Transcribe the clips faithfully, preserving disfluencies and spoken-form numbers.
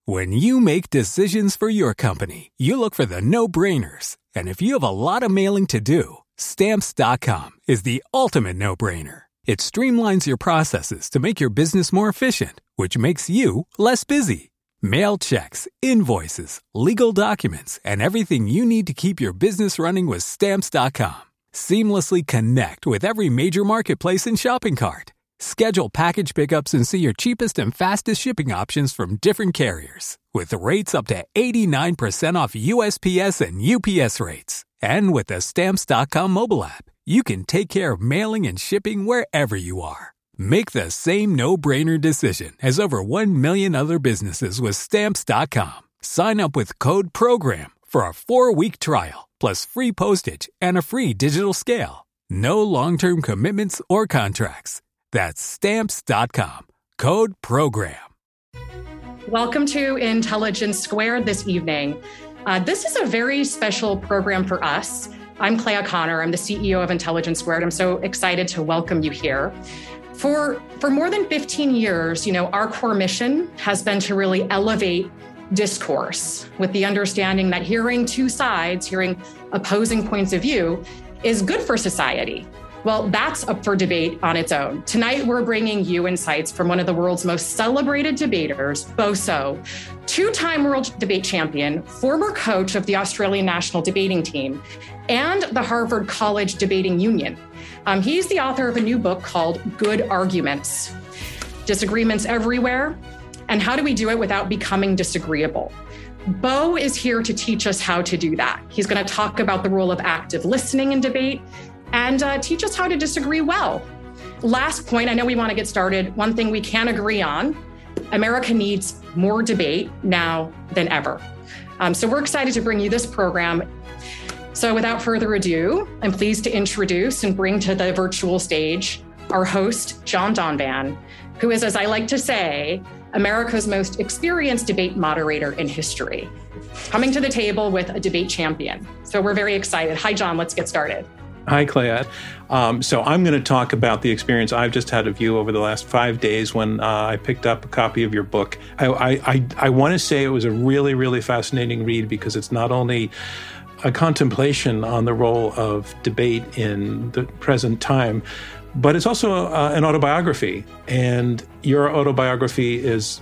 When you make decisions for your company, you look for the no-brainers. And if you have a lot of mailing to do, Stamps dot com is the ultimate no-brainer. It streamlines your processes to make your business more efficient, which makes you less busy. Mail checks, invoices, legal documents, and everything you need to keep your business running with Stamps dot com. Seamlessly connect with every major marketplace and shopping cart. Schedule package pickups and see your cheapest and fastest shipping options from different carriers, with rates up to eighty-nine percent off U S P S and U P S rates. And with the Stamps dot com mobile app, you can take care of mailing and shipping wherever you are. Make the same no-brainer decision as over one million other businesses with Stamps dot com. Sign up with code PROGRAM for a four-week trial, plus free postage and a free digital scale. No long-term commitments or contracts. That's Stamps dot com. Code PROGRAM. Welcome to Intelligence Squared this evening. Uh, this is a very special program for us. I'm Clay O'Connor. I'm the C E O of Intelligence Squared. I'm so excited to welcome you here. For, for more than fifteen years, you know, our core mission has been to really elevate discourse with the understanding that hearing two sides, hearing opposing points of view is good for society. Well, that's up for debate on its own. Tonight, we're bringing you insights from one of the world's most celebrated debaters, Boso, two-time world debate champion, former coach of the Australian national debating team, and the Harvard College Debating Union. Um, he's the author of a new book called Good Arguments: Disagreements Everywhere, and How Do We Do It Without Becoming Disagreeable? Bo is here to teach us how to do that. He's going to talk about the role of active listening in debate and uh, teach us how to disagree well. Last point, I know we want to get started. One thing we can agree on, America needs more debate now than ever. Um, so we're excited to bring you this program. So without further ado, I'm pleased to introduce and bring to the virtual stage our host, John Donvan, who is, as I like to say, America's most experienced debate moderator in history, coming to the table with a debate champion. So we're very excited. Hi, John, let's get started. Hi, Clayette. Um, so I'm going to talk about the experience I've just had of you over the last five days when uh, I picked up a copy of your book. I, I, I, I want to say it was a really, really fascinating read because it's not only a contemplation on the role of debate in the present time, but it's also uh, an autobiography. And your autobiography is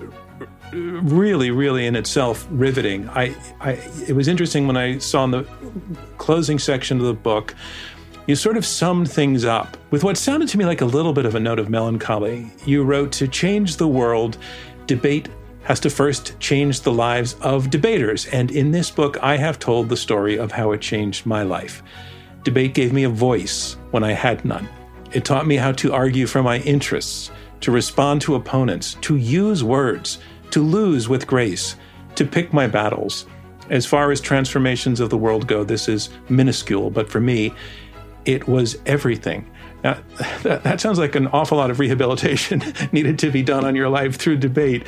really, really in itself riveting. I, I, it was interesting when I saw in the closing section of the book, you sort of summed things up with what sounded to me like a little bit of a note of melancholy. You wrote, "To change the world, debate has to first change the lives of debaters. And in this book, I have told the story of how it changed my life. Debate gave me a voice when I had none. It taught me how to argue for my interests, to respond to opponents, to use words, to lose with grace, to pick my battles. As far as transformations of the world go, this is minuscule, but for me, it was everything." Now, that, that sounds like an awful lot of rehabilitation needed to be done on your life through debate.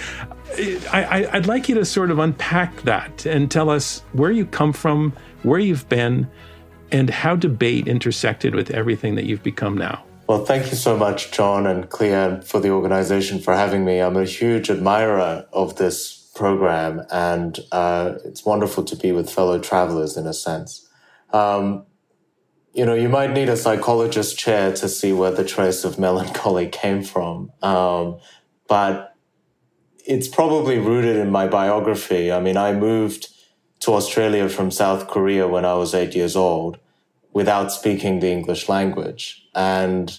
I, I, I'd like you to sort of unpack that and tell us where you come from, where you've been, and how debate intersected with everything that you've become now. Well, thank you so much, John and Clea, for the organization, for having me. I'm a huge admirer of this program, and uh, it's wonderful to be with fellow travelers in a sense. Um, You know, you might need a psychologist chair to see where the trace of melancholy came from. Um, but it's probably rooted in my biography. I mean, I moved to Australia from South Korea when I was eight years old without speaking the English language. And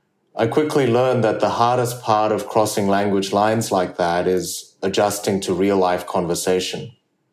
I quickly learned that the hardest part of crossing language lines like that is adjusting to real-life conversation,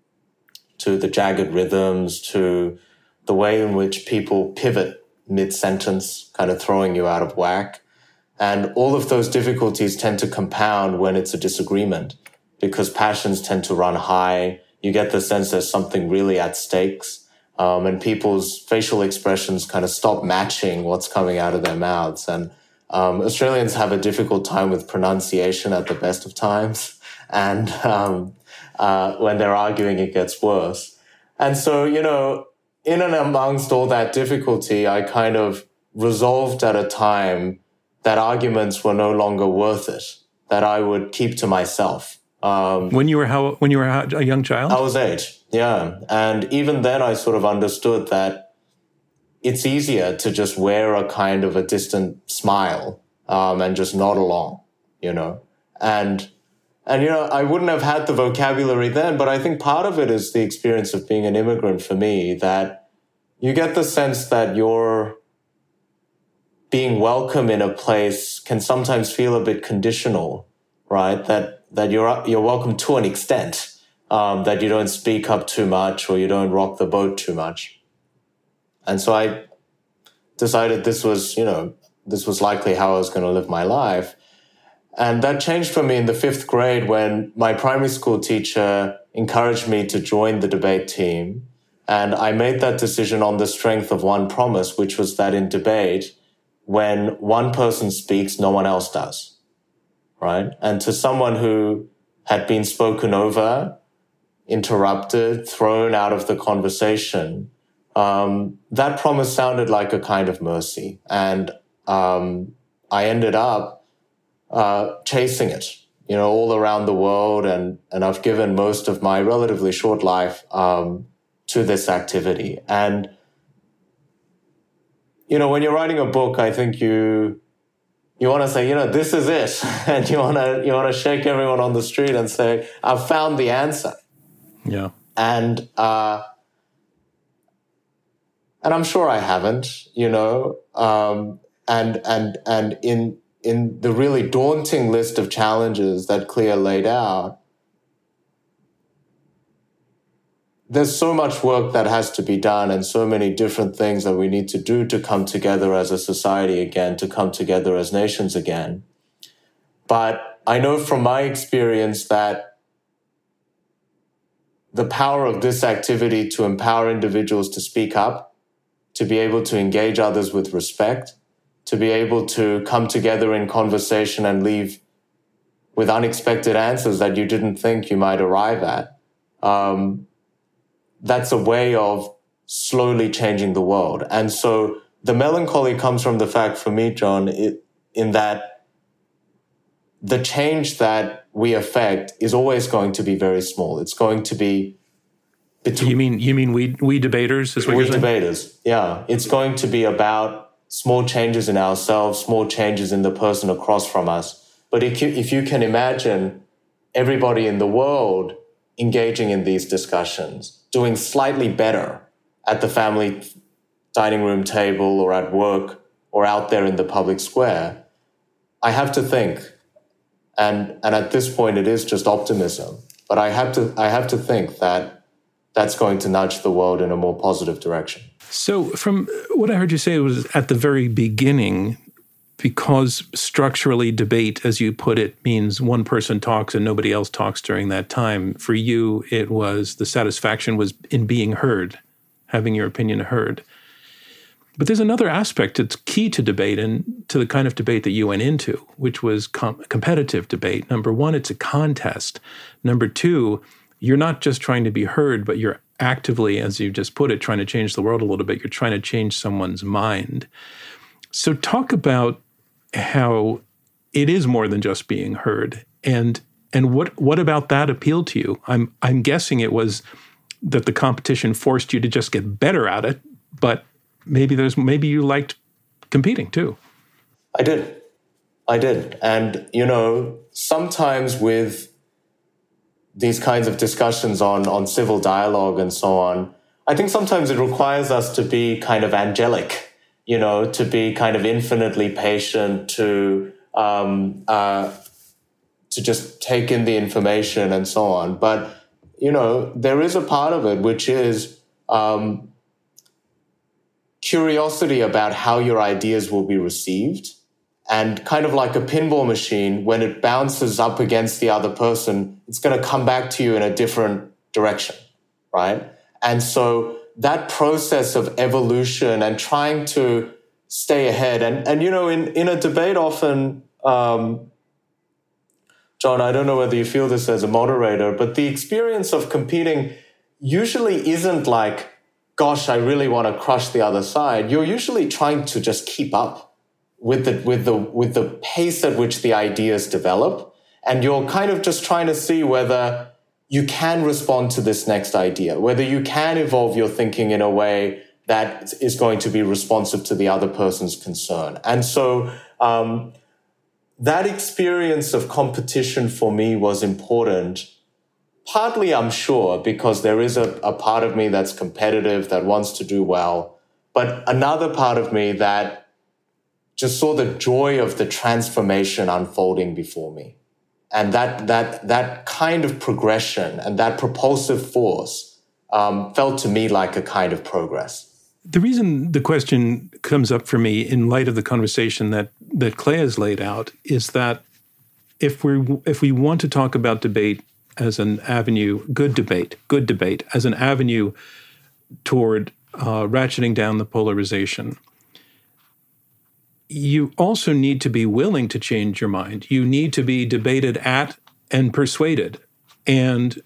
to the jagged rhythms, to the way in which people pivot mid-sentence, kind of throwing you out of whack. And all of those difficulties tend to compound when it's a disagreement because passions tend to run high. You get the sense there's something really at stakes. Um, and people's facial expressions kind of stop matching what's coming out of their mouths. And um, Australians have a difficult time with pronunciation at the best of times. And um, uh, when they're arguing, it gets worse. And so, you know, in and amongst all that difficulty, I kind of resolved at a time that arguments were no longer worth it, that I would keep to myself. Um, when you were how when you were how, a young child? I was eight, yeah. And even then I sort of understood that it's easier to just wear a kind of a distant smile um, and just nod along, you know. And, and, you know, I wouldn't have had the vocabulary then, but I think part of it is the experience of being an immigrant for me, that you get the sense that you're being welcome in a place can sometimes feel a bit conditional, right? That that you're you're welcome to an extent, um, that you don't speak up too much or you don't rock the boat too much. And so I decided this was, you know, this was likely how I was going to live my life. And that changed for me in the fifth grade when my primary school teacher encouraged me to join the debate team. And I made that decision on the strength of one promise, which was that in debate, when one person speaks, no one else does, right? And to someone who had been spoken over, interrupted, thrown out of the conversation, um, that promise sounded like a kind of mercy. And um, I ended up uh, chasing it, you know, all around the world. And, and I've given most of my relatively short life um, to this activity. And you know, when you're writing a book, I think you you want to say, you know, this is it, and you want to you want to shake everyone on the street and say, I've found the answer. Yeah, and uh, and I'm sure I haven't, you know, um, and and and in in the really daunting list of challenges that Clea laid out, there's so much work that has to be done and so many different things that we need to do to come together as a society again, to come together as nations again. But I know from my experience that the power of this activity to empower individuals to speak up, to be able to engage others with respect, to be able to come together in conversation and leave with unexpected answers that you didn't think you might arrive at, um, that's a way of slowly changing the world. And so the melancholy comes from the fact for me, John, it, in that the change that we affect is always going to be very small. It's going to be between... You mean you mean we we debaters? Is what we you're saying? debaters, yeah. It's going to be about small changes in ourselves, small changes in the person across from us. But if you, if you can imagine everybody in the world engaging in these discussions, doing slightly better at the family dining room table or at work or out there in the public square, I have to think, and and at this point it is just optimism, but I have to I have to think that that's going to nudge the world in a more positive direction. So from what I heard you say, it was at the very beginning, because structurally debate, as you put it, means one person talks and nobody else talks during that time. For you, it was the satisfaction was in being heard, having your opinion heard. But there's another aspect that's key to debate and to the kind of debate that you went into, which was com- competitive debate. Number one, it's a contest. Number two, you're not just trying to be heard, but you're actively, as you just put it, trying to change the world a little bit. You're trying to change someone's mind. So talk about how it is more than just being heard, and and what what about that appealed to you? I'm I'm guessing it was that the competition forced you to just get better at it, but maybe there's maybe you liked competing too. I did, I did, and you know, sometimes with these kinds of discussions on on civil dialogue and so on, I think sometimes it requires us to be kind of angelic. You know, to be kind of infinitely patient, to um, uh, to just take in the information and so on. But, you know, there is a part of it which is um, curiosity about how your ideas will be received. And kind of like a pinball machine, when it bounces up against the other person, it's going to come back to you in a different direction, right? And so that process of evolution and trying to stay ahead. And, and you know, in, in a debate often, um, John, I don't know whether you feel this as a moderator, but the experience of competing usually isn't like, gosh, I really want to crush the other side. You're usually trying to just keep up with the, with the, with the pace at which the ideas develop And you're kind of just trying to see whether you can respond to this next idea, whether you can evolve your thinking in a way that is going to be responsive to the other person's concern. And so um, that experience of competition for me was important. Partly, I'm sure, because there is a, a part of me that's competitive, that wants to do well, but another part of me that just saw the joy of the transformation unfolding before me. And that that that kind of progression and that propulsive force um, felt to me like a kind of progress. The reason the question comes up for me in light of the conversation that that Clea has laid out is that if we if we want to talk about debate as an avenue, good debate, good debate as an avenue toward uh, ratcheting down the polarization, you also need to be willing to change your mind. You need to be debated at and persuaded. And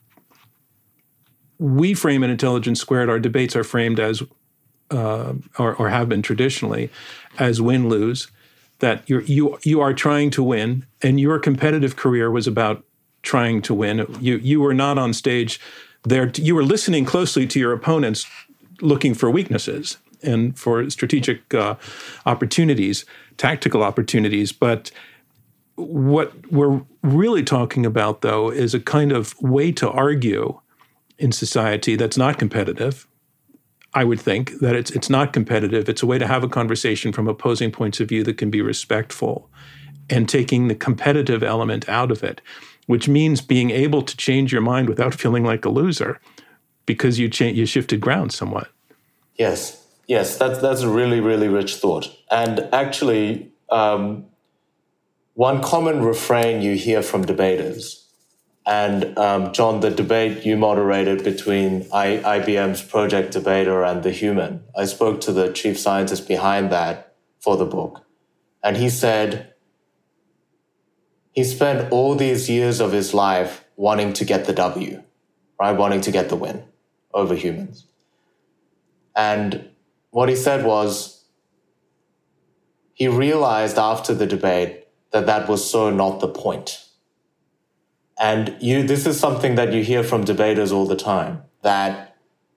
we frame in Intelligence Squared, our debates are framed as, uh, or, or have been traditionally, as win-lose, that you're, you you are trying to win, and your competitive career was about trying to win. You you were not on stage there. To, you were listening closely to your opponents, looking for weaknesses and for strategic uh, opportunities, tactical opportunities. But what we're really talking about, though, is a kind of way to argue in society that's not competitive. I would think that it's it's not competitive. It's a way to have a conversation from opposing points of view that can be respectful, and taking the competitive element out of it, which means being able to change your mind without feeling like a loser because you cha- you shifted ground somewhat. Yes, yes, that's that's a really, really rich thought. And actually, um, one common refrain you hear from debaters, and um, John, the debate you moderated between I, I B M's Project Debater and The Human, I spoke to the chief scientist behind that for the book, and he said he spent all these years of his life wanting to get the W, right? Wanting to get the win over humans. And what he said was he realized after the debate that that was so not the point. And you, this is something that you hear from debaters all the time, that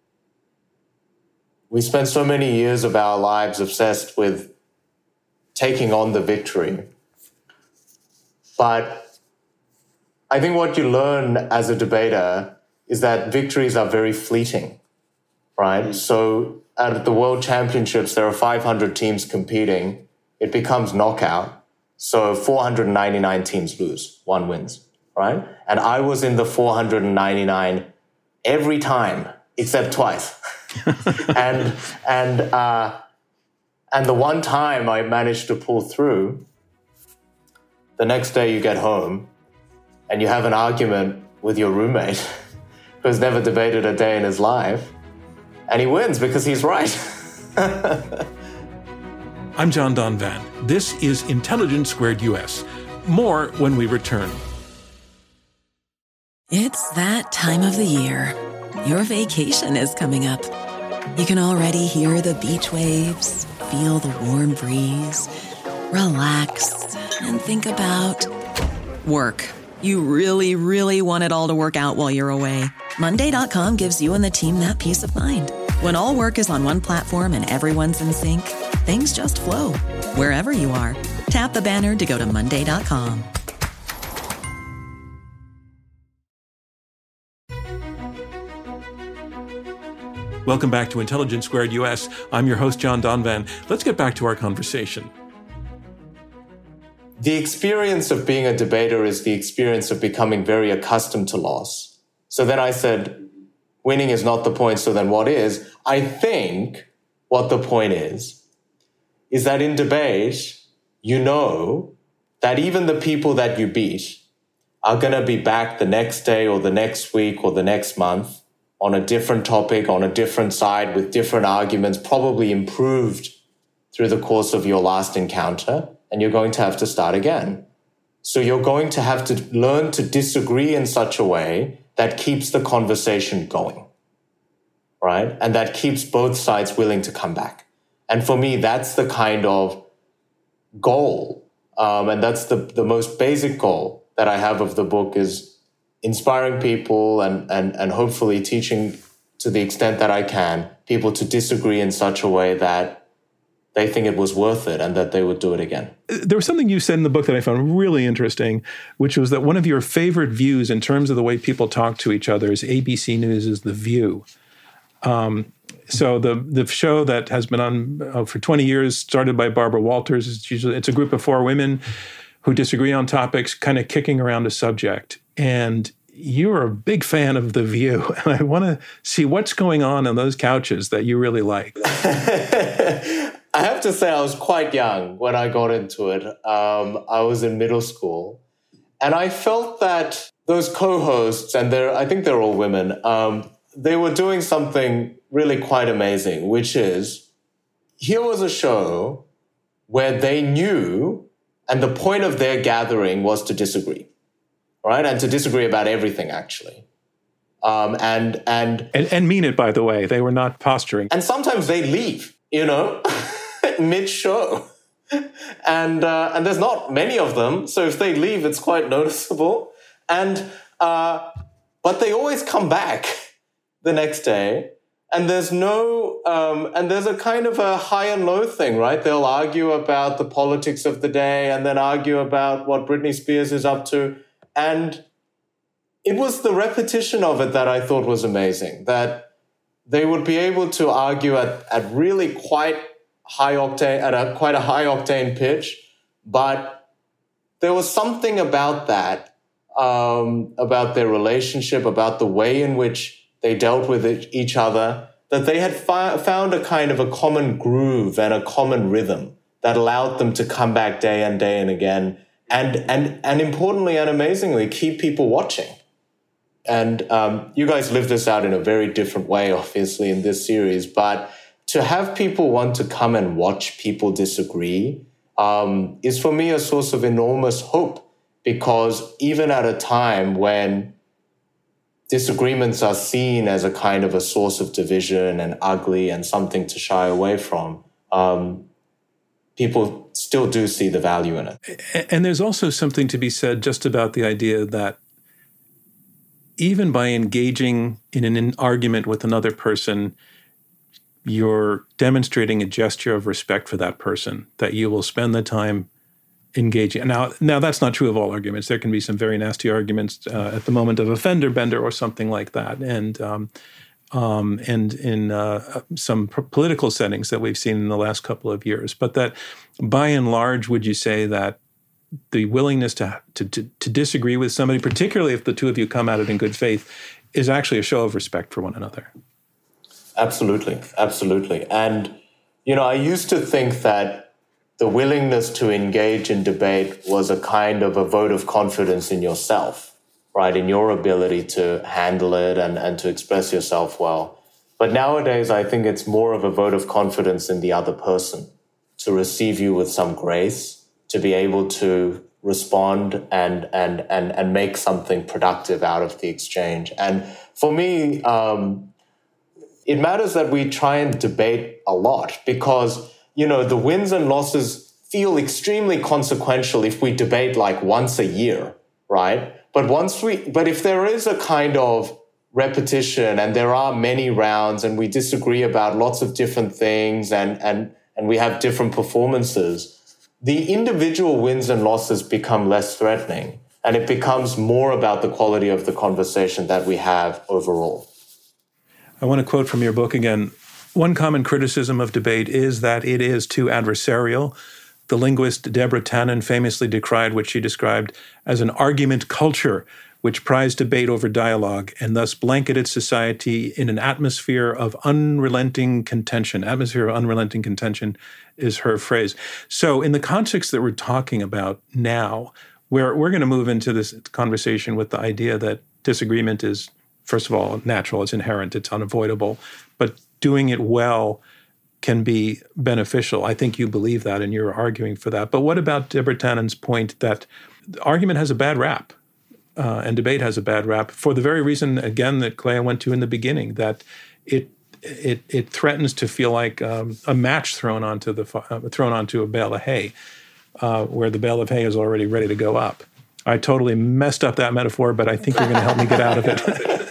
we spend so many years of our lives obsessed with taking on the victory. But I think what you learn as a debater is that victories are very fleeting, right? So at the World Championships, there are five hundred teams competing. It becomes knockout. So four hundred ninety-nine teams lose, one wins, right? And I was in the four hundred ninety-nine every time except twice. and and uh, and the one time I managed to pull through, the next day you get home and you have an argument with your roommate who's never debated a day in his life, and he wins because he's right. I'm John Donvan. This is Intelligence Squared U S. More when we return. It's that time of the year. Your vacation is coming up. You can already hear the beach waves, feel the warm breeze, relax, and think about work. You really, really want it all to work out while you're away. Monday dot com gives you and the team that peace of mind. When all work is on one platform and everyone's in sync, things just flow. Wherever you are, tap the banner to go to Monday dot com. Welcome back to Intelligence Squared U S. I'm your host, John Donvan. Let's get back to our conversation. The experience of being a debater is the experience of becoming very accustomed to loss. So then I said, winning is not the point, so then what is? I think what the point is, is that in debate, you know that even the people that you beat are going to be back the next day or the next week or the next month on a different topic, on a different side, with different arguments, probably improved through the course of your last encounter, and you're going to have to start again. So you're going to have to learn to disagree in such a way that keeps the conversation going, right? And that keeps both sides willing to come back. And for me, that's the kind of goal, um, and that's the, the most basic goal that I have of the book is inspiring people and, and, and hopefully teaching, to the extent that I can, people to disagree in such a way that they think it was worth it and that they would do it again. There was something you said in the book that I found really interesting, which was that one of your favorite views in terms of the way people talk to each other is A B C News' The View. Um, so the the show that has been on uh, for twenty years, started by Barbara Walters, it's, usually, it's a group of four women who disagree on topics, kind of kicking around a subject. And you're a big fan of The View. And I want to see what's going on on those couches that you really like. I have to say I was quite young when I got into it. Um, I was in middle school. And I felt that those co-hosts, and they're, I think they're all women, um, they were doing something really quite amazing, which is, here was a show where they knew, and the point of their gathering was to disagree, right? And to disagree about everything, actually. Um, and, and, and and mean it, by the way. They were not posturing. And sometimes they leave, you know, mid-show. And uh, and there's not many of them, so if they leave, it's quite noticeable. And uh, but they always come back the next day. And there's no, um, and there's a kind of a high and low thing, right? They'll argue about the politics of the day and then argue about what Britney Spears is up to. And it was the repetition of it that I thought was amazing, that they would be able to argue at, at really quite high octane, at a quite a high octane pitch, but there was something about that, um, about their relationship, about the way in which they dealt with it, each other, that they had fi- found a kind of a common groove and a common rhythm that allowed them to come back day and day and again, and and and importantly and amazingly, keep people watching. And um, you guys live this out in a very different way, obviously, in this series, but to have people want to come and watch people disagree um, is for me a source of enormous hope, because even at a time when disagreements are seen as a kind of a source of division and ugly and something to shy away from, um, people still do see the value in it. And there's also something to be said just about the idea that even by engaging in an argument with another person, you're demonstrating a gesture of respect for that person, that you will spend the time engaging. Now, now that's not true of all arguments. There can be some very nasty arguments uh, at the moment of a fender bender or something like that. And um, um, and in uh, some p- political settings that we've seen in the last couple of years. But that by and large, would you say that the willingness to, to, to, to disagree with somebody, particularly if the two of you come at it in good faith, is actually a show of respect for one another? Absolutely. Absolutely. And, you know, I used to think that the willingness to engage in debate was a kind of a vote of confidence in yourself, right? In your ability to handle it and, and to express yourself well. But nowadays, I think it's more of a vote of confidence in the other person to receive you with some grace, to be able to respond and and and and make something productive out of the exchange. And for me, um, it matters that we try and debate a lot, because you know, the wins and losses feel extremely consequential if we debate like once a year, right? But once we, but if there is a kind of repetition and there are many rounds and we disagree about lots of different things and, and, and we have different performances, the individual wins and losses become less threatening, and it becomes more about the quality of the conversation that we have overall. I want to quote from your book again. One common criticism of debate is that it is too adversarial. The linguist Deborah Tannen famously decried what she described as an argument culture, which prized debate over dialogue and thus blanketed society in an atmosphere of unrelenting contention. Atmosphere of unrelenting contention is her phrase. So in the context that we're talking about now, where we're going to move into this conversation with the idea that disagreement is, first of all, natural, it's inherent, it's unavoidable, but doing it well can be beneficial. I think you believe that and you're arguing for that. But what about Deborah Tannen's point that argument has a bad rap uh, and debate has a bad rap for the very reason, again, that Clea went to in the beginning, that it it it threatens to feel like um, a match thrown onto the uh, thrown onto a bale of hay, uh, where the bale of hay is already ready to go up. I totally messed up that metaphor, but I think you're going to help me get out of it.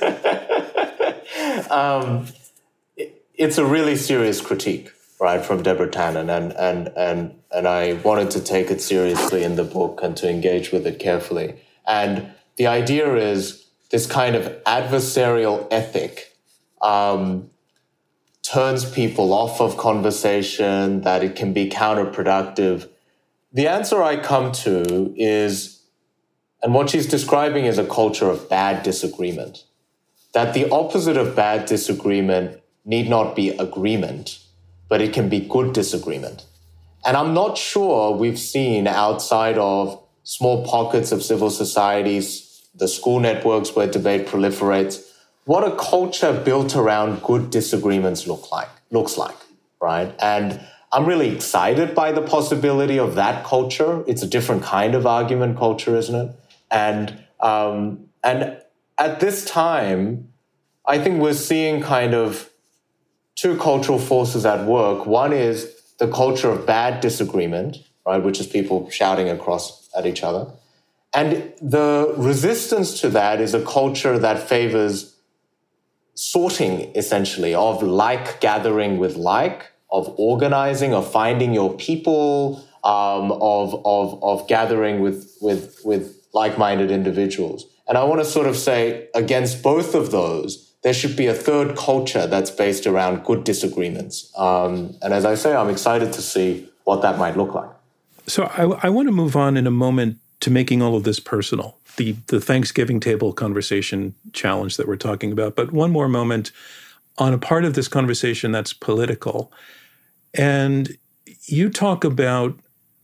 um, it, it's a really serious critique, right, from Deborah Tannen, and and and and I wanted to take it seriously in the book and to engage with it carefully. And the idea is this kind of adversarial ethic um, turns people off of conversation, that it can be counterproductive. The answer I come to is, and what she's describing is a culture of bad disagreement, that the opposite of bad disagreement need not be agreement, but it can be good disagreement. And I'm not sure we've seen outside of small pockets of civil societies, the school networks where debate proliferates, what a culture built around good disagreements look like, looks like, right? And I'm really excited by the possibility of that culture. It's a different kind of argument culture, isn't it? And um, and at this time, I think we're seeing kind of two cultural forces at work. One is the culture of bad disagreement, right, which is people shouting across at each other. And the resistance to that is a culture that favors sorting, essentially, of like gathering with like, of organizing, of finding your people, um, of, of, of gathering with, with, with like-minded individuals. And I want to sort of say, against both of those, there should be a third culture that's based around good disagreements. Um, and as I say, I'm excited to see what that might look like. So I, I want to move on in a moment to making all of this personal, the, the Thanksgiving table conversation challenge that we're talking about. But one more moment on a part of this conversation that's political. And you talk about,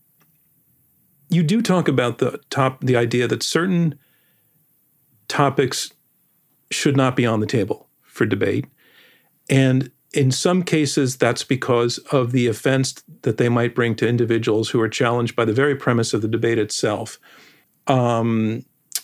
you do talk about the top, the idea that certain topics should not be on the table for debate. And in some cases, that's because of the offense that they might bring to individuals who are challenged by the very premise of the debate itself. Um,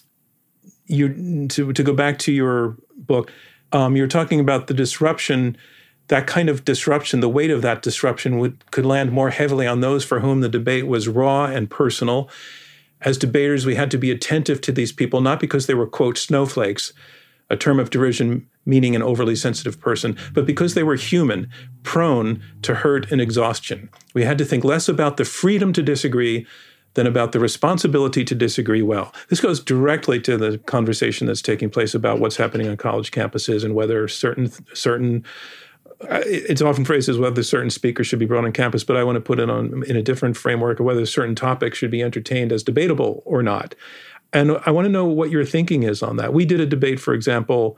you to, to go back to your book, um, you're talking about the disruption. That kind of disruption, the weight of that disruption would could land more heavily on those for whom the debate was raw and personal. As debaters, we had to be attentive to these people, not because they were, quote, snowflakes, a term of derision meaning an overly sensitive person, but because they were human, prone to hurt and exhaustion. We had to think less about the freedom to disagree than about the responsibility to disagree well. This goes directly to the conversation that's taking place about what's happening on college campuses and whether certain certain it's often phrased as whether certain speakers should be brought on campus, but I want to put it on in a different framework of whether certain topics should be entertained as debatable or not. And I want to know what your thinking is on that. We did a debate, for example,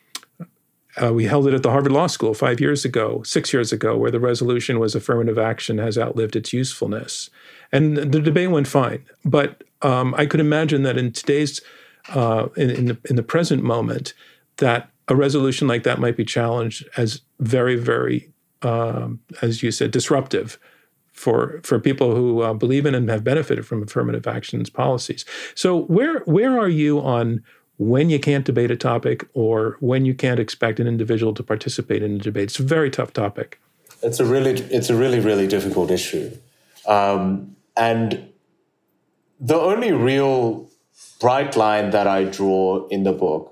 uh, we held it at the Harvard Law School five years ago, six years ago, where the resolution was affirmative action has outlived its usefulness. And the debate went fine. But um, I could imagine that in today's, uh, in, in, the, in the present moment, that a resolution like that might be challenged as very, very, um, as you said, disruptive for for people who uh, believe in and have benefited from affirmative actions policies. So where where are you on when you can't debate a topic or when you can't expect an individual to participate in a debate? It's a very tough topic. It's a really it's a really really difficult issue, um, and the only real bright line that I draw in the book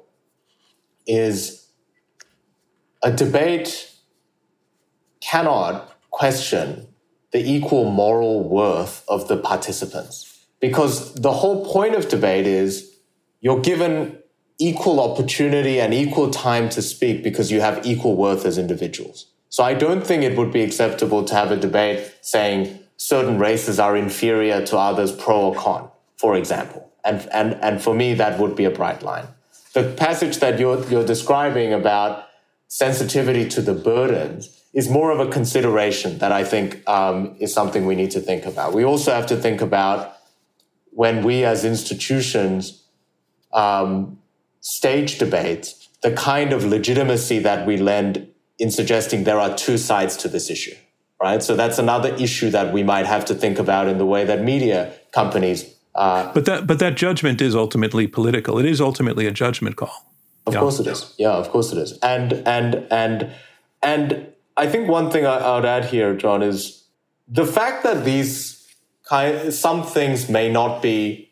is a debate cannot question the equal moral worth of the participants. Because the whole point of debate is you're given equal opportunity and equal time to speak because you have equal worth as individuals. So I don't think it would be acceptable to have a debate saying certain races are inferior to others, pro or con, for example. And, and, and for me, that would be a bright line. The passage that you're, you're describing about sensitivity to the burdens is more of a consideration that I think um, is something we need to think about. We also have to think about when we as institutions um, stage debates, the kind of legitimacy that we lend in suggesting there are two sides to this issue, right? So that's another issue that we might have to think about in the way that media companies Uh, but that but that judgment is ultimately political. It is ultimately a judgment call. Of yeah. course it is. Yeah, of course it is. And and and and I think one thing I, I would add here, John, is the fact that these kind some things may not be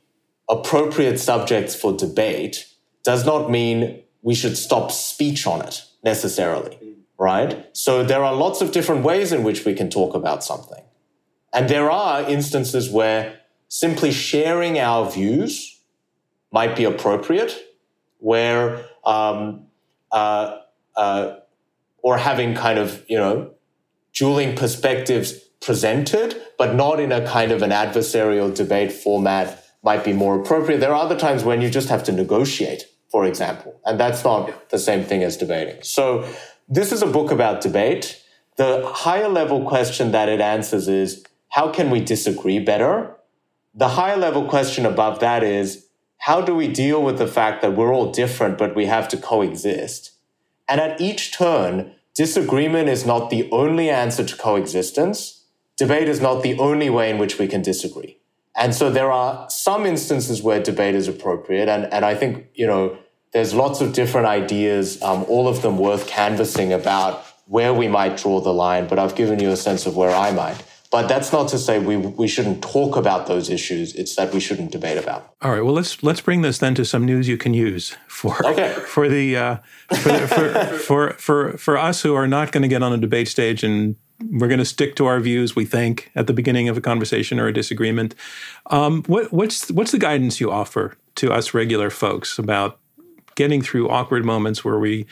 appropriate subjects for debate does not mean we should stop speech on it necessarily, right? So there are lots of different ways in which we can talk about something. And there are instances where simply sharing our views might be appropriate, where um, uh, uh, or having kind of, you know, dueling perspectives presented, but not in a kind of an adversarial debate format might be more appropriate. There are other times when you just have to negotiate, for example, and that's not the same thing as debating. So this is a book about debate. The higher level question that it answers is, how can we disagree better? The higher level question above that is, how do we deal with the fact that we're all different, but we have to coexist? And at each turn, disagreement is not the only answer to coexistence. Debate is not the only way in which we can disagree. And so there are some instances where debate is appropriate. And, and I think, you know, there's lots of different ideas, um, all of them worth canvassing about where we might draw the line. But I've given you a sense of where I might. But that's not to say we we shouldn't talk about those issues. It's that we shouldn't debate about them. All right. Well, let's let's bring this then to some news you can use for okay. for the uh, for, the, for for for for us who are not going to get on a debate stage, and we're going to stick to our views. We think at the beginning of a conversation or a disagreement. Um, what what's what's the guidance you offer to us regular folks about getting through awkward moments where we,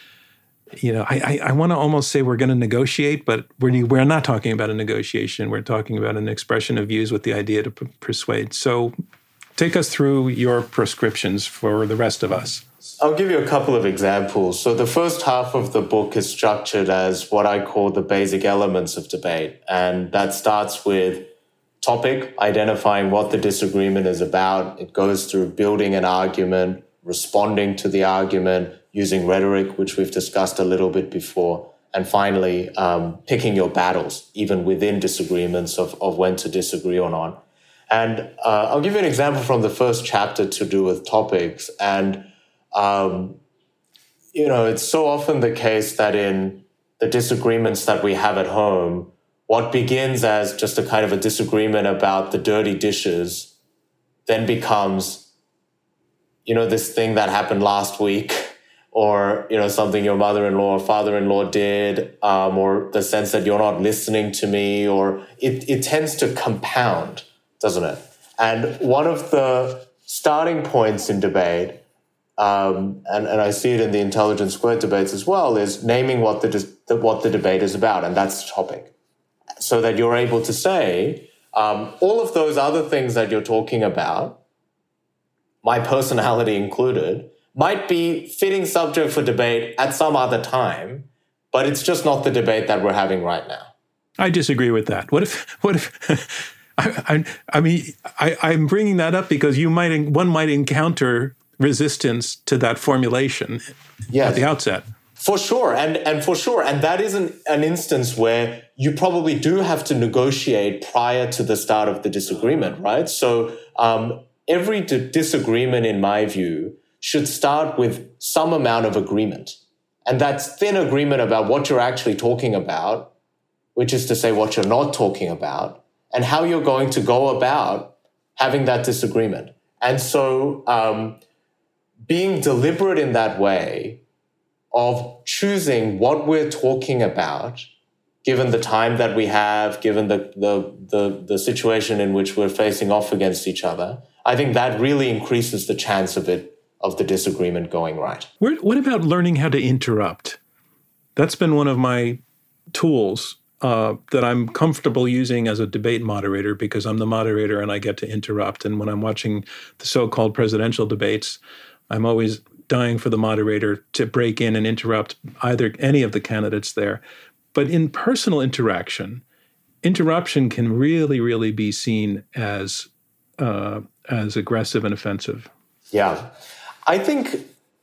you know, I, I, I want to almost say we're going to negotiate, but we're, we're not talking about a negotiation. We're talking about an expression of views with the idea to p- persuade. So take us through your prescriptions for the rest of us. I'll give you a couple of examples. So the first half of the book is structured as what I call the basic elements of debate. And that starts with topic, identifying what the disagreement is about. It goes through building an argument, responding to the argument, using rhetoric, which we've discussed a little bit before, and finally, um, picking your battles, even within disagreements of, of when to disagree or not. And uh, I'll give you an example from the first chapter to do with topics. And, um, you know, it's so often the case that in the disagreements that we have at home, what begins as just a kind of a disagreement about the dirty dishes then becomes, you know, this thing that happened last week, or, you know, something your mother-in-law or father-in-law did, um, or the sense that you're not listening to me, or it, it tends to compound, doesn't it? And one of the starting points in debate, um, and, and I see it in the Intelligence Squared debates as well, is naming what the, what the debate is about, and that's the topic. So that you're able to say, um, all of those other things that you're talking about, my personality included, might be fitting subject for debate at some other time, but it's just not the debate that we're having right now. I disagree with that. What if, what if, I, I, I mean, I, I'm bringing that up because you might, one might encounter resistance to that formulation yes. at the outset. For sure, and and for sure, and that is an, an instance where you probably do have to negotiate prior to the start of the disagreement, right? So um, every d- disagreement, in my view, should start with some amount of agreement. And that's thin agreement about what you're actually talking about, which is to say what you're not talking about, and how you're going to go about having that disagreement. And so um, being deliberate in that way of choosing what we're talking about, given the time that we have, given the, the, the, the situation in which we're facing off against each other, I think that really increases the chance of it, of the disagreement going right. What about learning how to interrupt? That's been one of my tools uh, that I'm comfortable using as a debate moderator, because I'm the moderator and I get to interrupt. And when I'm watching the so-called presidential debates, I'm always dying for the moderator to break in and interrupt either any of the candidates there. But in personal interaction, interruption can really, really be seen as uh, as aggressive and offensive. Yeah. I think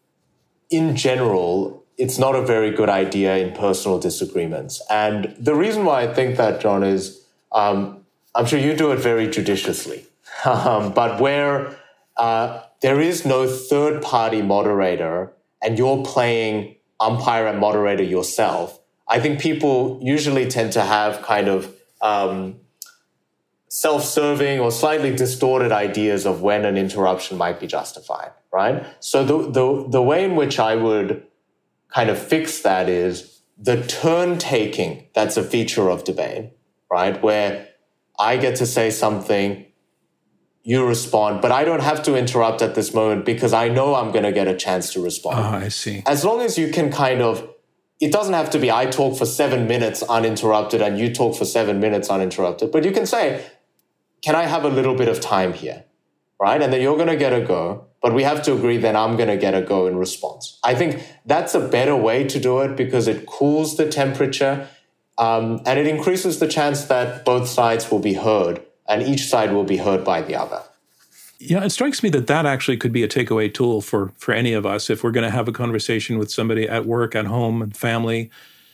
in general, it's not a very good idea in personal disagreements. And the reason why I think that, John, is um, I'm sure you do it very judiciously, um, but where uh, there is no third-party moderator and you're playing umpire and moderator yourself, I think people usually tend to have kind of um, self-serving or slightly distorted ideas of when an interruption might be justified, right? So the, the, the way in which I would kind of fix that is the turn-taking that's a feature of debate, right? Where I get to say something, you respond, but I don't have to interrupt at this moment because I know I'm going to get a chance to respond. Oh, I see. As long as you can kind of, it doesn't have to be I talk for seven minutes uninterrupted and you talk for seven minutes uninterrupted, but you can say, can I have a little bit of time here, right? And then you're going to get a go, but we have to agree then I'm going to get a go in response. I think that's a better way to do it because it cools the temperature um, and it increases the chance that both sides will be heard and each side will be heard by the other. Yeah, it strikes me that that actually could be a takeaway tool for, for any of us if we're going to have a conversation with somebody at work, at home, and family,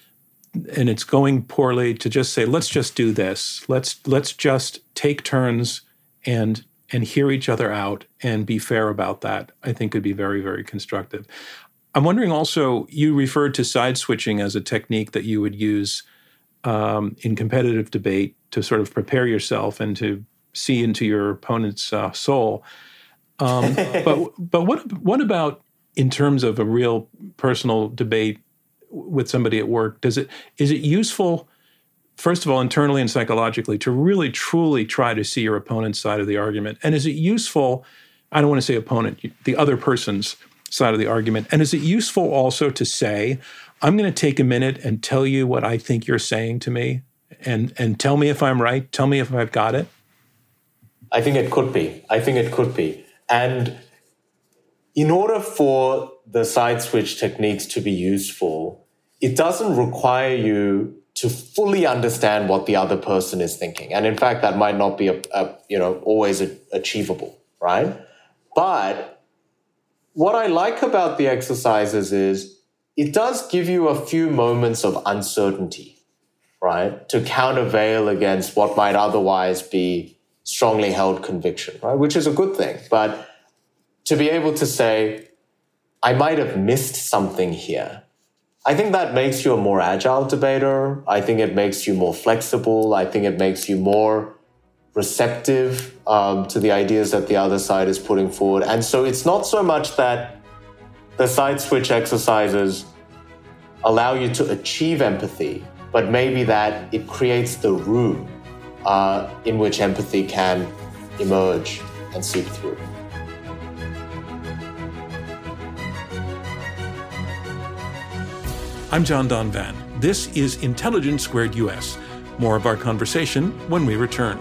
and it's going poorly, to just say, let's just do this. Let's let's just take turns and and hear each other out and be fair about that, I think could be very, very constructive. I'm wondering also, you referred to side switching as a technique that you would use um, in competitive debate to sort of prepare yourself and to see into your opponent's uh, soul. Um, but but what what about in terms of a real personal debate with somebody at work? Does it is it useful, first of all, internally and psychologically, to really truly try to see your opponent's side of the argument? And is it useful, I don't want to say opponent, the other person's side of the argument, and is it useful also to say, I'm going to take a minute and tell you what I think you're saying to me, and and tell me if I'm right, tell me if I've got it? I think it could be. I think it could be. And in order for the side switch techniques to be useful, it doesn't require you to fully understand what the other person is thinking. And in fact, that might not be a, a, you know, always a, achievable, right? But what I like about the exercises is it does give you a few moments of uncertainty, right? To countervail against what might otherwise be strongly held conviction, right? Which is a good thing. But to be able to say, I might have missed something here, I think that makes you a more agile debater. I think it makes you more flexible. I think it makes you more receptive um, to the ideas that the other side is putting forward. And so it's not so much that the side switch exercises allow you to achieve empathy, but maybe that it creates the room Uh, in which empathy can emerge and seep through. I'm John Donvan. This is Intelligence Squared U S. More of our conversation when we return.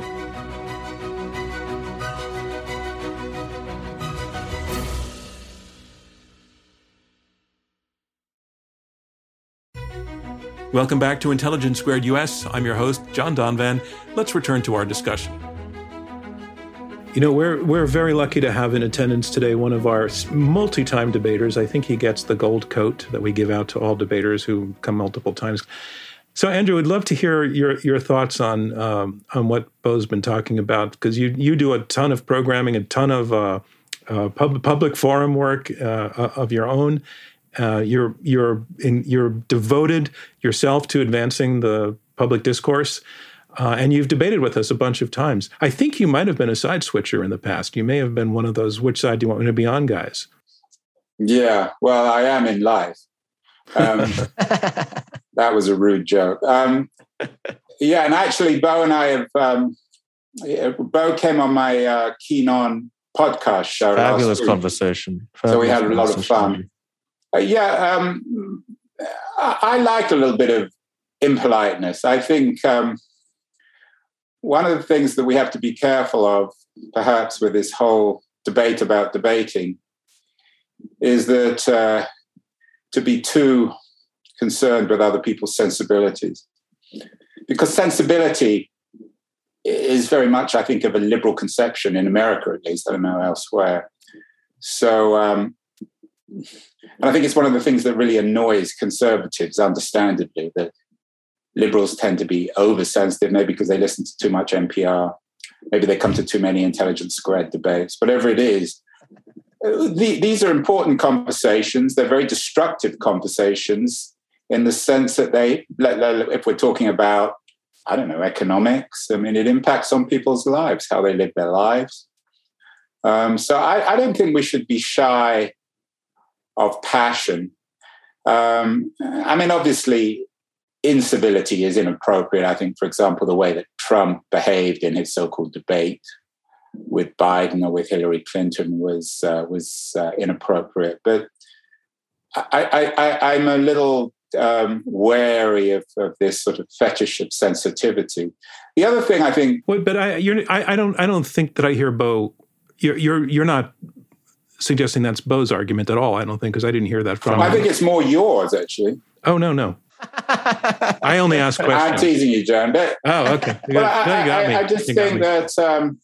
Welcome back to Intelligence Squared U S. I'm your host, John Donvan. Let's return to our discussion. You know, we're we're very lucky to have in attendance today one of our multi-time debaters. I think he gets the gold coat that we give out to all debaters who come multiple times. So, Andrew, I'd love to hear your your thoughts on um, on what Bo's been talking about, because you you do a ton of programming, a ton of uh, uh, pub, public forum work uh, of your own. Uh, you're you're in, you're devoted yourself to advancing the public discourse, uh, and you've debated with us a bunch of times. I think you might have been a side switcher in the past. You may have been one of those "which side do you want me to be on" guys. Yeah, well, I am in life. Um, that was a rude joke. Um, yeah, and actually, Bo and I have. Um, Bo came on my uh, Keen On podcast show. Fabulous conversation. Fabulous so we had a lot of fun. Uh, yeah, um, I, I like a little bit of impoliteness. I think um, one of the things that we have to be careful of, perhaps with this whole debate about debating, is that uh, to be too concerned with other people's sensibilities. Because sensibility is very much, I think, of a liberal conception in America, at least. I don't know elsewhere. So... Um, And I think it's one of the things that really annoys conservatives, understandably, that liberals tend to be oversensitive, maybe because they listen to too much N P R, maybe they come to too many Intelligence Squared debates, whatever it is. The, these are important conversations. They're very destructive conversations in the sense that they, if we're talking about I don't know, economics. I mean, it impacts on people's lives, how they live their lives. Um, so I, I don't think we should be shy of passion. Um, I mean, obviously, incivility is inappropriate. I think, for example, the way that Trump behaved in his so-called debate with Biden or with Hillary Clinton was uh, was uh, inappropriate. But I, I, I, I'm a little um, wary of, of this sort of fetish of sensitivity. The other thing I think, well, but I, you're, I, I don't, I don't think that I hear Bo. You're, you're, you're not suggesting that's Bo's argument at all. I don't think, because I didn't hear that from. I think it's more yours, actually. Oh no, no. I only ask questions. I'm teasing you, John. But, oh, okay. You got, well, I, you got I, me. I just you think that um,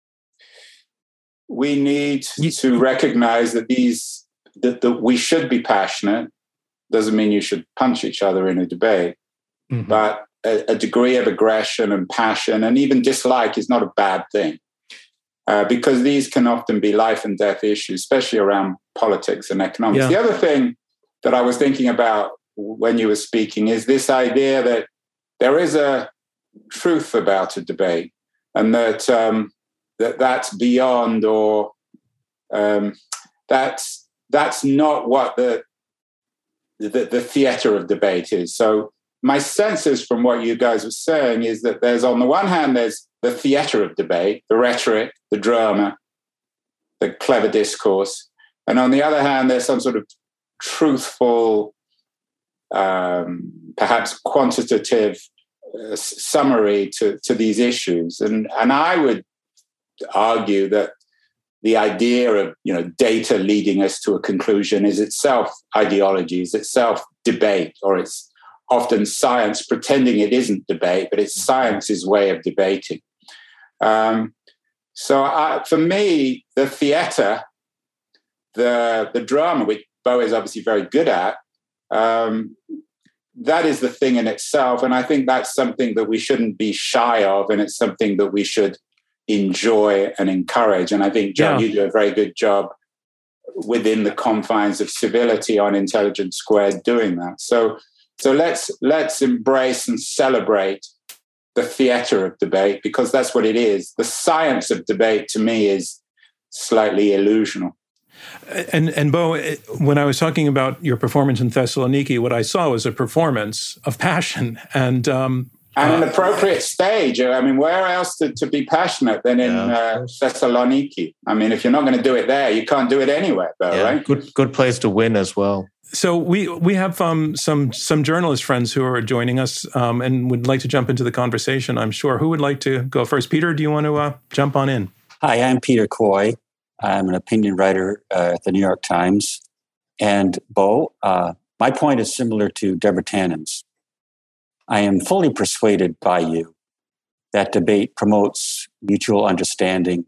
we need you, to recognize that these that, that we should be passionate. Doesn't mean you should punch each other in a debate, mm-hmm. but a, a degree of aggression and passion and even dislike is not a bad thing, uh, because these can often be life and death issues, especially around politics and economics. Yeah. The other thing that I was thinking about when you were speaking is this idea that there is a truth about a debate, and that um, that that's beyond, or um, that's that's not what the the, the theater of debate is. So my sense is, from what you guys were saying, is that there's, on the one hand, there's the theater of debate, the rhetoric, the drama, the clever discourse, and on the other hand, there's some sort of truthful, um, perhaps quantitative uh, summary to, to these issues. And, and I would argue that the idea of, you know, data leading us to a conclusion is itself ideology, is itself debate, or it's often science pretending it isn't debate, but it's science's way of debating. Um, so I, for me, the theater, the, the drama, which Bo is obviously very good at, um, that is the thing in itself. And I think that's something that we shouldn't be shy of, and it's something that we should enjoy and encourage. And I think, John, yeah. you do a very good job within the confines of civility on Intelligence Squared doing that. So, so let's let's embrace and celebrate the theater of debate, because that's what it is. The science of debate, to me, is slightly illusional. And and Bo, when I was talking about your performance in Thessaloniki, what I saw was a performance of passion and um, and an appropriate stage. I mean, where else to, to be passionate than in yeah. uh, Thessaloniki? I mean, if you're not going to do it there, you can't do it anywhere, though, yeah. right? Good, good place to win as well. So we we have um, some some journalist friends who are joining us um, and would like to jump into the conversation, I'm sure. Who would like to go first? Peter, do you want to uh, jump on in? Hi, I'm Peter Coy. I'm an opinion writer uh, at the New York Times. And Bo, uh, my point is similar to Deborah Tannen's. I am fully persuaded by you that debate promotes mutual understanding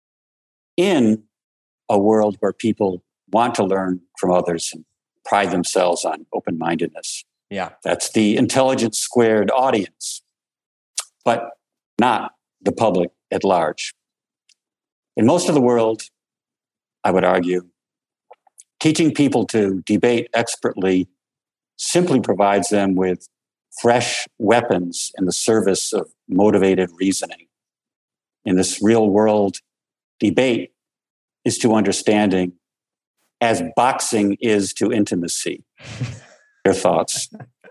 in a world where people want to learn from others and pride themselves on open-mindedness. Yeah. That's the Intelligence Squared audience, but not the public at large. In most of the world, I would argue, teaching people to debate expertly simply provides them with fresh weapons in the service of motivated reasoning. In this real world, debate is to understanding as boxing is to intimacy. Your thoughts?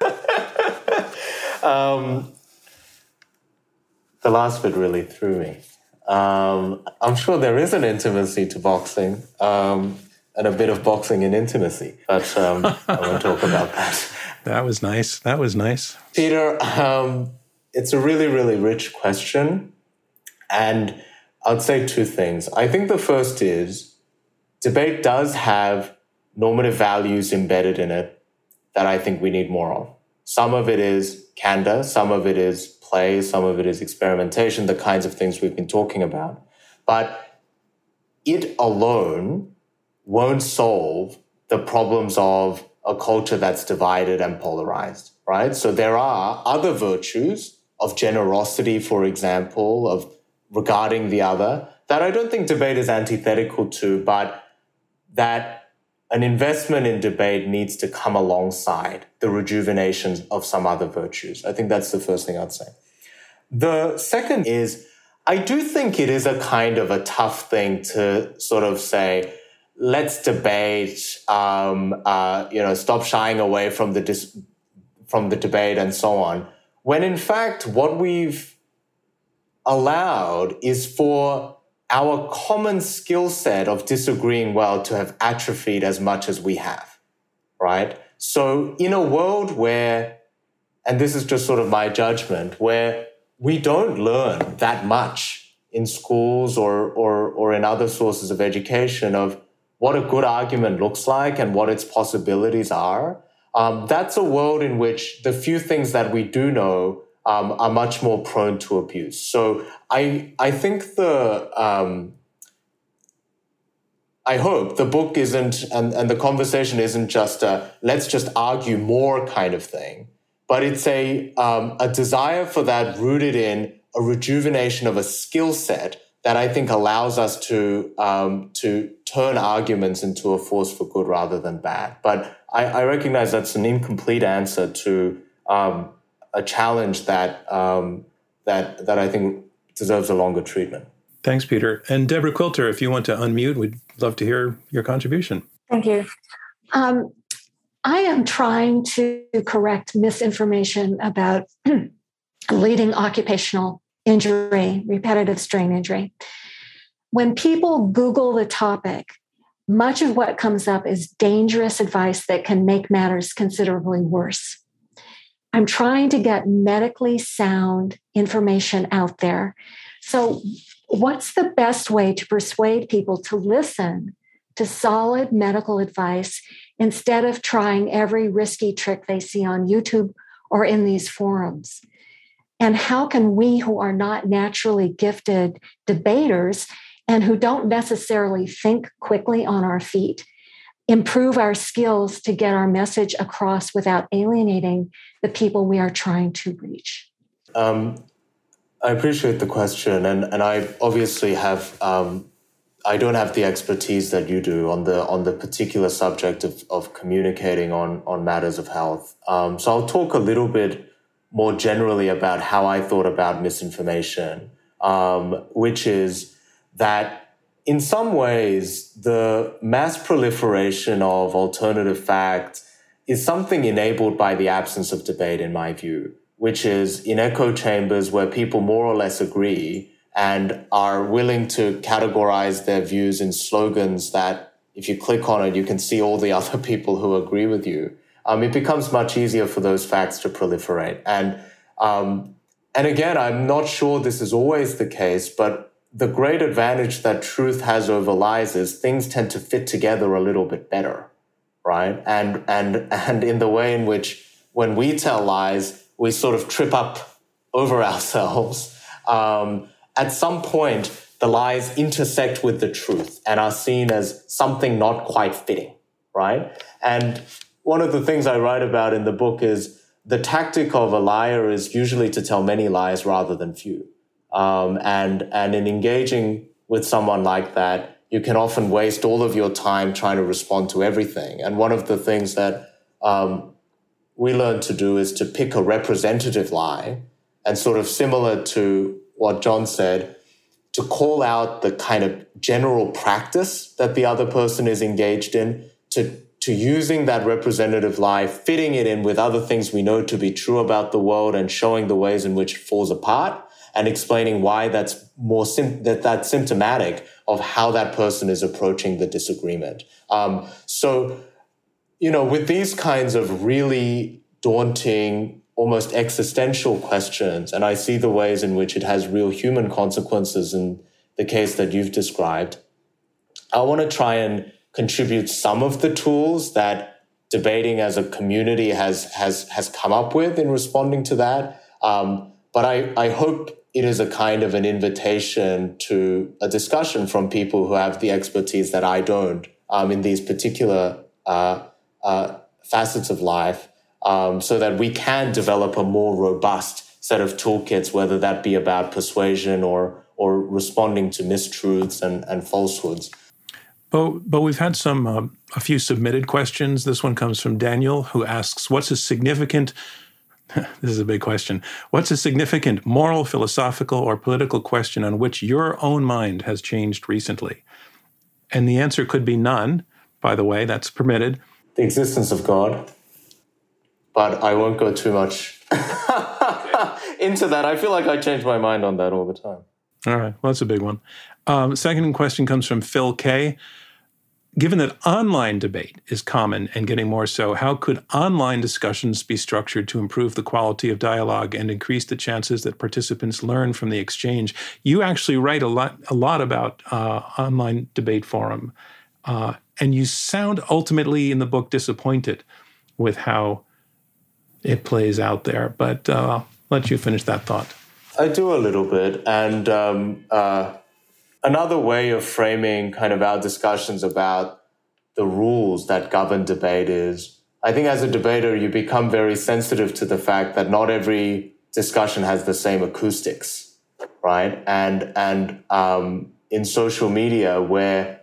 um, the last bit really threw me. Um, I'm sure there is an intimacy to boxing, um, and a bit of boxing in intimacy, but um, I won't talk about that. That was nice. That was nice. Peter, um, it's a really, really rich question, and I'd say two things. I think the first is debate does have normative values embedded in it that I think we need more of. Some of it is candor, some of it is play, some of it is experimentation, the kinds of things we've been talking about. But it alone won't solve the problems of a culture that's divided and polarized, right? So there are other virtues of generosity, for example, of regarding the other, that I don't think debate is antithetical to, but that an investment in debate needs to come alongside the rejuvenation of some other virtues. I think that's the first thing I'd say. The second is, I do think it is a kind of a tough thing to sort of say, let's debate, um, uh, you know, stop shying away from the dis- from the debate and so on. When in fact, what we've allowed is for our common skill set of disagreeing well to have atrophied as much as we have, right? So in a world where, and this is just sort of my judgment, where we don't learn that much in schools or, or, or in other sources of education of what a good argument looks like and what its possibilities are, um, that's a world in which the few things that we do know um, are much more prone to abuse. So I I think the um, I hope the book isn't and, and the conversation isn't just a let's just argue more kind of thing, but it's a um, a desire for that rooted in a rejuvenation of a skill set that I think allows us to um, to turn arguments into a force for good rather than bad. But I, I recognize that's an incomplete answer to um, a challenge that um, that that I think deserves a longer treatment. Thanks, Peter. And Deborah Quilter, if you want to unmute, we'd love to hear your contribution. Thank you. Um, I am trying to correct misinformation about leading occupational injury, repetitive strain injury. When people Google the topic, much of what comes up is dangerous advice that can make matters considerably worse. I'm trying to get medically sound information out there. So what's the best way to persuade people to listen to solid medical advice instead of trying every risky trick they see on YouTube or in these forums? And how can we who are not naturally gifted debaters and who don't necessarily think quickly on our feet improve our skills to get our message across without alienating the people we are trying to reach? Um, I appreciate the question. And, and I obviously have, um, I don't have the expertise that you do on the on the particular subject of, of communicating on, on matters of health. Um, so I'll talk a little bit more generally about how I thought about misinformation, um, which is that in some ways, the mass proliferation of alternative fact is something enabled by the absence of debate, in my view, which is in echo chambers where people more or less agree and are willing to categorize their views in slogans that if you click on it, you can see all the other people who agree with you. Um, it becomes much easier for those facts to proliferate. And, um, and again, I'm not sure this is always the case, but the great advantage that truth has over lies is things tend to fit together a little bit better, right? And, and, and in the way in which when we tell lies, we sort of trip up over ourselves. Um, at some point, the lies intersect with the truth and are seen as something not quite fitting, right? And one of the things I write about in the book is the tactic of a liar is usually to tell many lies rather than few. Um, and, and in engaging with someone like that, you can often waste all of your time trying to respond to everything. And one of the things that um, we learn to do is to pick a representative lie and sort of similar to what John said, to call out the kind of general practice that the other person is engaged in, to to using that representative lie, fitting it in with other things we know to be true about the world and showing the ways in which it falls apart and explaining why that's more sim- that that's symptomatic of how that person is approaching the disagreement. Um, so, you know, with these kinds of really daunting, almost existential questions, and I see the ways in which it has real human consequences in the case that you've described, I want to try and contribute some of the tools that debating as a community has has has come up with in responding to that. Um, but I, I hope it is a kind of an invitation to a discussion from people who have the expertise that I don't um, in these particular uh, uh, facets of life, um, so that we can develop a more robust set of toolkits, whether that be about persuasion or or responding to mistruths and, and falsehoods. But, but we've had some, uh, a few submitted questions. This one comes from Daniel, who asks, what's a significant This is a big question. What's a significant moral, philosophical, or political question on which your own mind has changed recently? And the answer could be none, by the way, that's permitted. The existence of God. But I won't go too much into that. I feel like I change my mind on that all the time. All right. Well, that's a big one. Um, second question comes from Phil K. Given that online debate is common and getting more so, how could online discussions be structured to improve the quality of dialogue and increase the chances that participants learn from the exchange? You actually write a lot, a lot about uh, online debate forum, uh, and you sound ultimately in the book disappointed with how it plays out there. But uh, I'll let you finish that thought. I do a little bit, and um, uh, another way of framing kind of our discussions about the rules that govern debate is, I think as a debater, you become very sensitive to the fact that not every discussion has the same acoustics, right? And and um, in social media, where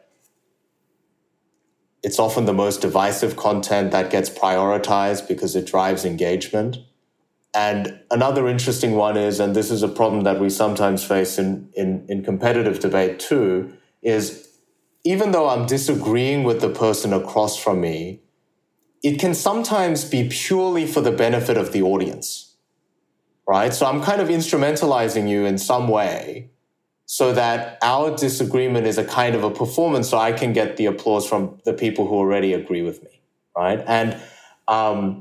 it's often the most divisive content that gets prioritized because it drives engagement. And another interesting one is, and this is a problem that we sometimes face in, in, in competitive debate too, is even though I'm disagreeing with the person across from me, it can sometimes be purely for the benefit of the audience, right? So I'm kind of instrumentalizing you in some way so that our disagreement is a kind of a performance so I can get the applause from the people who already agree with me, right? And um,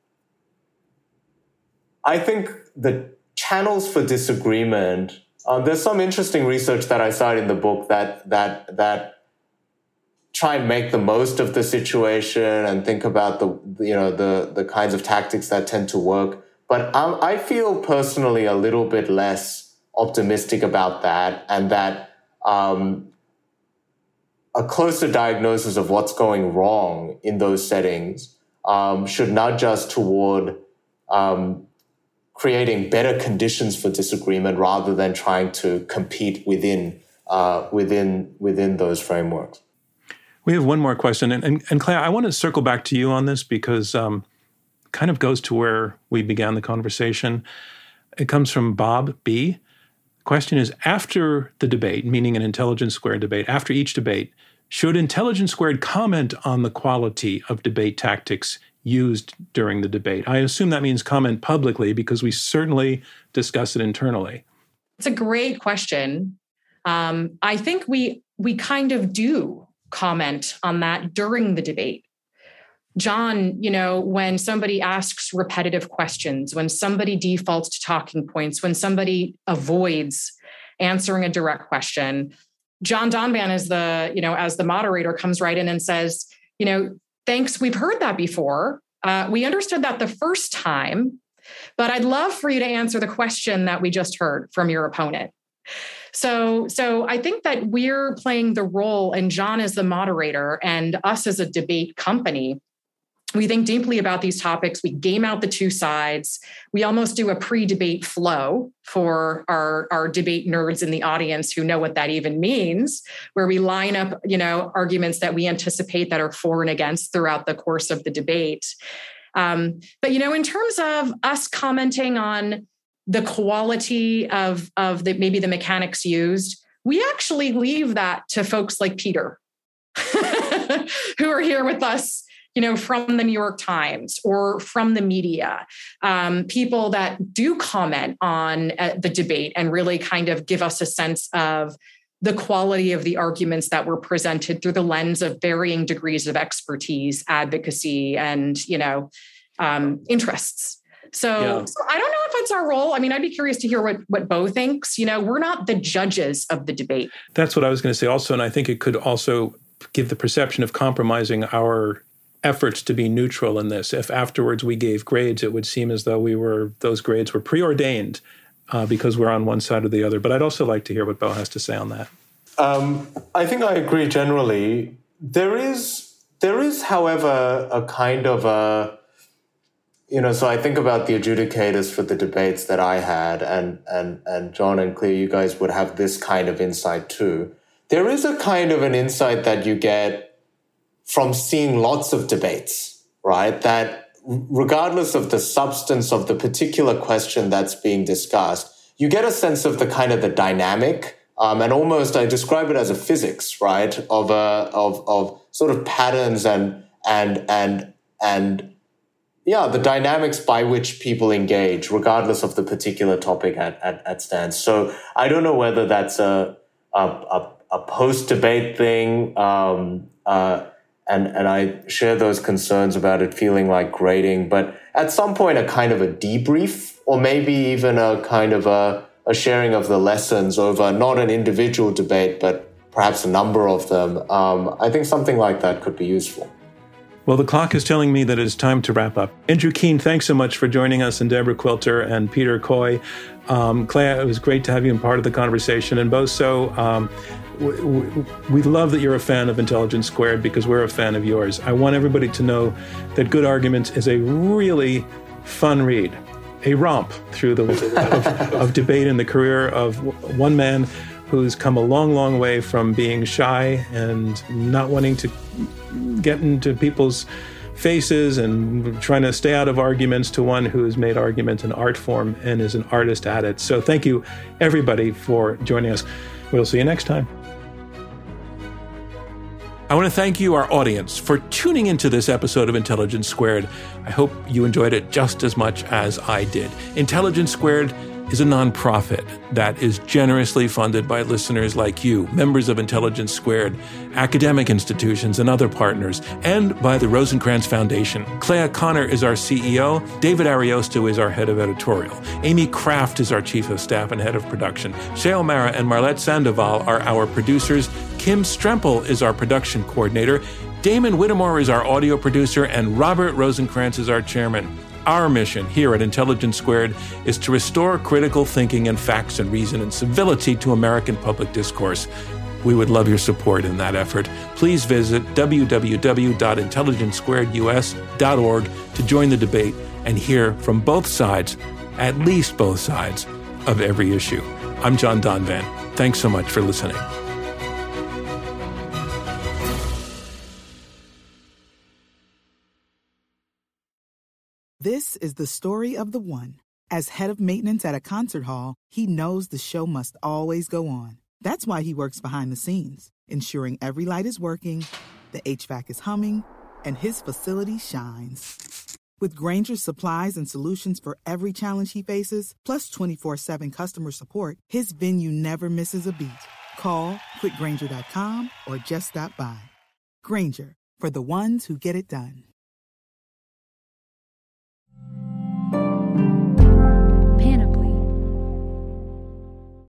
I think the channels for disagreement, um, there's some interesting research that I cite in the book that that that try and make the most of the situation and think about the you know the the kinds of tactics that tend to work. But um, I feel personally a little bit less optimistic about that, and that um, a closer diagnosis of what's going wrong in those settings um, should nudge us toward um, creating better conditions for disagreement rather than trying to compete within uh, within within those frameworks. We have one more question, and and, and Claire, I want to circle back to you on this because um, it kind of goes to where we began the conversation. It comes from Bob B. The question is, after the debate, meaning an Intelligence Squared debate, after each debate, should Intelligence Squared comment on the quality of debate tactics used during the debate? I assume that means comment publicly because we certainly discuss it internally. It's a great question. Um, I think we we kind of do comment on that during the debate. John, you know, when somebody asks repetitive questions, when somebody defaults to talking points, when somebody avoids answering a direct question, John Donvan as the, you know, as the moderator comes right in and says, you know, thanks, we've heard that before. Uh, we understood that the first time, but I'd love for you to answer the question that we just heard from your opponent. So, so I think that we're playing the role, and John is the moderator, and us as a debate company, we think deeply about these topics. We game out the two sides. We almost do a pre-debate flow for our, our debate nerds in the audience who know what that even means, where we line up, you know, arguments that we anticipate that are for and against throughout the course of the debate. Um, but, you know, in terms of us commenting on the quality of, of the, maybe the mechanics used, we actually leave that to folks like Peter, who are here with us, you know, from the New York Times or from the media, um, people that do comment on uh, the debate and really kind of give us a sense of the quality of the arguments that were presented through the lens of varying degrees of expertise, advocacy, and, you know, um, interests. So, yeah. so I don't know if it's our role. I mean, I'd be curious to hear what, what Bo thinks. You know, we're not the judges of the debate. That's what I was going to say also. And I think it could also give the perception of compromising our efforts to be neutral in this. If afterwards we gave grades, it would seem as though we were those grades were preordained uh, because we're on one side or the other. But I'd also like to hear what Bo has to say on that. Um, I think I agree generally. There is, there is, however, a kind of a, you know, so I think about the adjudicators for the debates that I had, and and and John and Claire, you guys would have this kind of insight too. There is a kind of an insight that you get from seeing lots of debates, right? That regardless of the substance of the particular question that's being discussed, you get a sense of the kind of the dynamic, um, and almost I describe it as a physics, right, of a of of sort of patterns and and and and yeah, the dynamics by which people engage, regardless of the particular topic at at, at stance. So I don't know whether that's a a, a, a post-debate thing, um, uh, and and I share those concerns about it feeling like grading, but at some point a kind of a debrief, or maybe even a kind of a, a sharing of the lessons over not an individual debate, but perhaps a number of them. Um, I think something like that could be useful. Well, the clock is telling me that it's time to wrap up. Andrew Keen, thanks so much for joining us, and Deborah Quilter and Peter Coy. Um, Clea, it was great to have you in part of the conversation. And Boso, um, we, we love that you're a fan of Intelligence Squared because we're a fan of yours. I want everybody to know that Good Arguments is a really fun read, a romp through the of, of debate in the career of one man who's come a long, long way from being shy and not wanting to get into people's faces and trying to stay out of arguments, to one who has made argument an art form and is an artist at it. So thank you, everybody, for joining us. We'll see you next time. I want to thank you, our audience, for tuning into this episode of Intelligence Squared. I hope you enjoyed it just as much as I did. Intelligence Squared is a nonprofit that is generously funded by listeners like you, members of Intelligence Squared, academic institutions, and other partners, and by the Rosencrantz Foundation. Clea Conner is our C E O. David Ariosto is our head of editorial. Amy Kraft is our chief of staff and head of production. Shea O'Mara and Marlette Sandoval are our producers. Kim Strempel is our production coordinator. Damon Whittemore is our audio producer, and Robert Rosencrantz is our chairman. Our mission here at Intelligence Squared is to restore critical thinking and facts and reason and civility to American public discourse. We would love your support in that effort. Please visit w w w dot intelligence squared u s dot org to join the debate and hear from both sides, at least both sides, of every issue. I'm John Donvan. Thanks so much for listening. This is the story of the one. As head of maintenance at a concert hall, he knows the show must always go on. That's why he works behind the scenes, ensuring every light is working, the H V A C is humming, and his facility shines. With Grainger's supplies and solutions for every challenge he faces, plus twenty-four seven customer support, his venue never misses a beat. Call quick grainger dot com or just stop by. Grainger, for the ones who get it done.